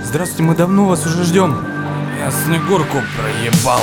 Здравствуйте, мы давно вас уже ждем. Я Снегурку проебал.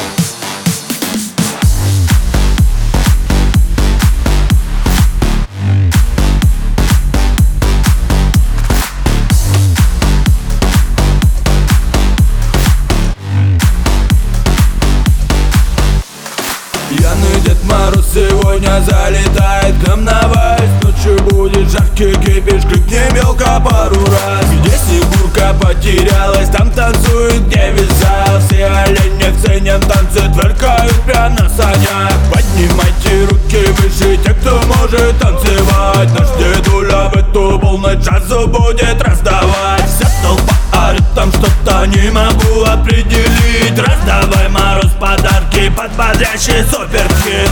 Пьяный Дед Мороз сегодня залетает к нам на вальс. Ночью будет жаркий кипиш, крикни мелко пару раз. Где Снегурка потерялась, там танцует, где весь зал. Все олени в сцене в танце тверкают прямо на санях. Поднимайте руки выше, те, кто может танцевать. Наш дедуля в эту полночь джазу будет раздавать. Вся толпа орет, там что-то не могу определить. Раздавай, Мороз, подарки под бодрящий суперхит.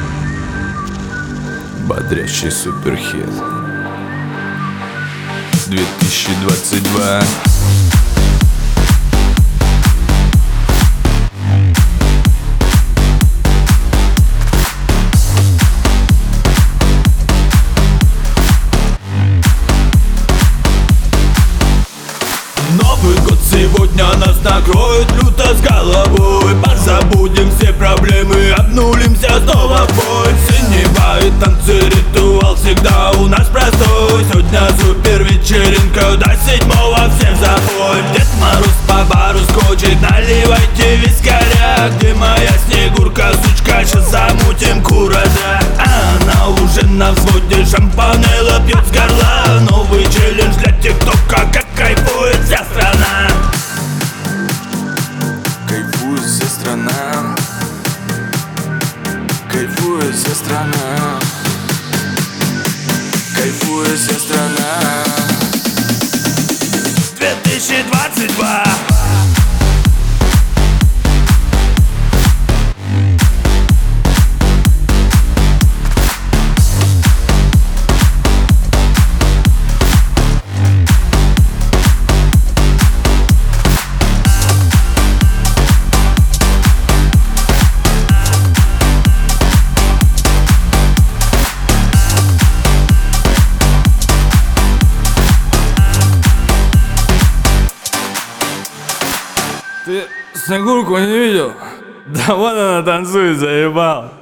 Бодрящий суперхит 2022. Новый год сегодня нас накроет люто с головой. Позабудем все проблемы, обнулимся снова в бой. Синевают танцы, ритуал всегда у нас простой. Сегодня супер вечеринка, до 7-го всем забой. Дед Мороз по бару скочит, наливайте вискаря. Где моя Снегурка, сучка, сейчас замутим куража. Она уже на взводе, шампанелло пьет с горла. Новый челлендж для тиктока, как кайфует вся страна. Кайфует вся страна. Кайфует вся страна. Кайфует вся страна. 2022. Ты Снегурку не видел? Да вон она танцует, заебал.